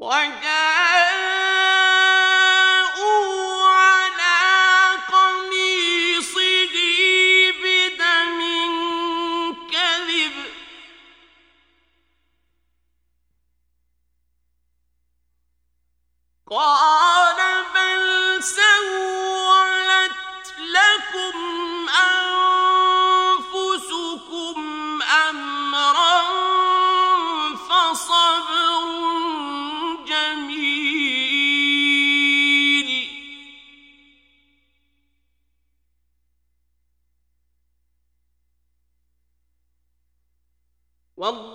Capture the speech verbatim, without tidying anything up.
وجاءوا على قميصه بدم كذب قال بل سولت لكم أنفسكم أمرا فصبر جميل والله